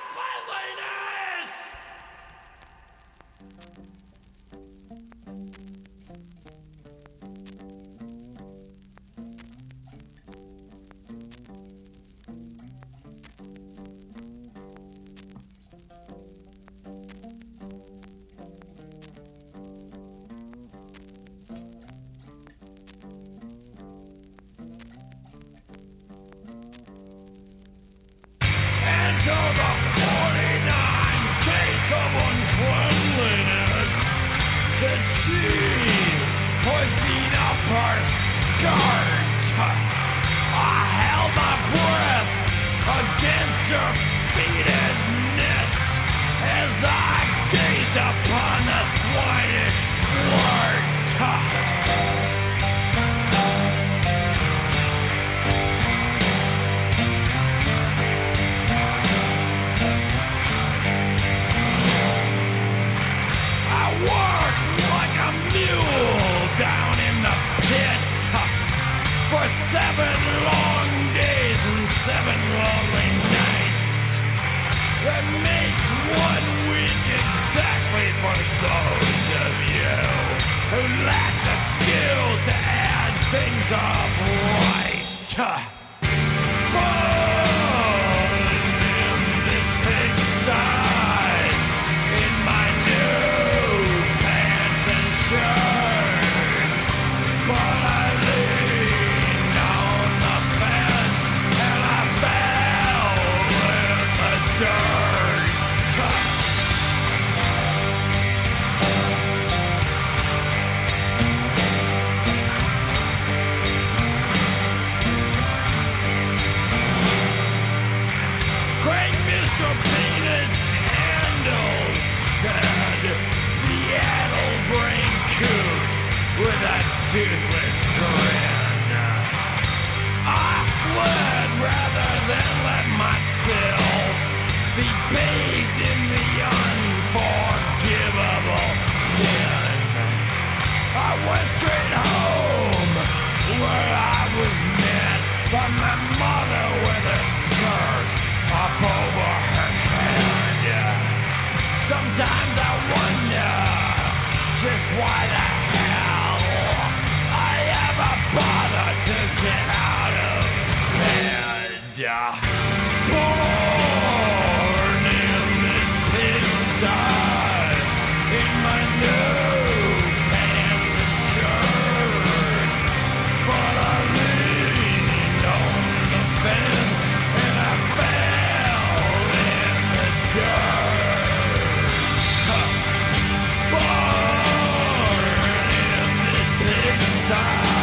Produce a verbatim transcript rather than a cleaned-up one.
cleanliness! Enter the forty-nine gates of uncleanliness, said she, hoisting up her skirt. I held my breath against her fetidness as I gazed upon the swinish flirt. Down in the pit for seven long days and seven lonely nights. That makes one week exactly for those of you who lack the skills to add things up right. Born in this pigsty in my new pants and shirt. But I leaned on the fence and I fell in the dirt. Great Mister Peanut's handle said the addle-brain coot with a toothless grin. I fled rather than let myself be bathed in the unforgivable sin. I went straight home where I was met by my mother with her skirt up over her head. Sometimes I wonder just why the hell I ever bothered to get out of bed. Born in this pigsty, in my new pants and shirt, but I leaned on the fence and I fell in the dirt. Born in this pigsty.